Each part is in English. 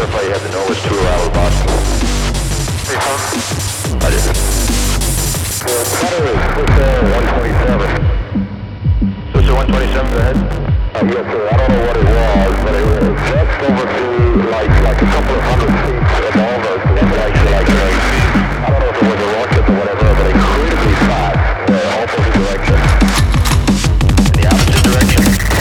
verify you have the Novus 2 arrival Boston. Roger. Cutter is Swissair 127. Swissair 127, go ahead. Yes, sir. I don't know what it was, but it was just over to like a couple of hundred feet above us. And it actually I don't know if it was a rocket or whatever, but incredibly fast, opposite direction. In the opposite direction.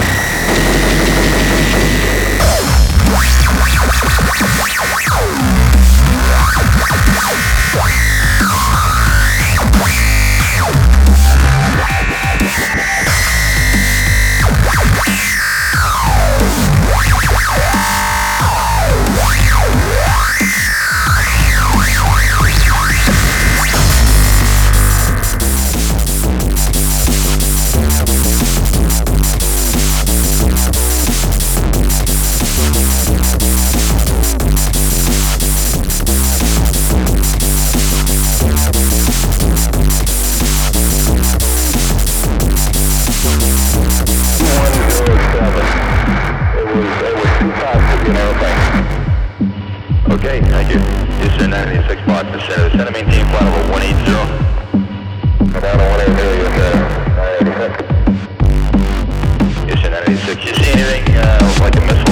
Okay, thank you. Houston 96 Boston Center. Center maintain flight level 180. Down to 180, yes, sir. 986. Houston 96. You see anything like a missile?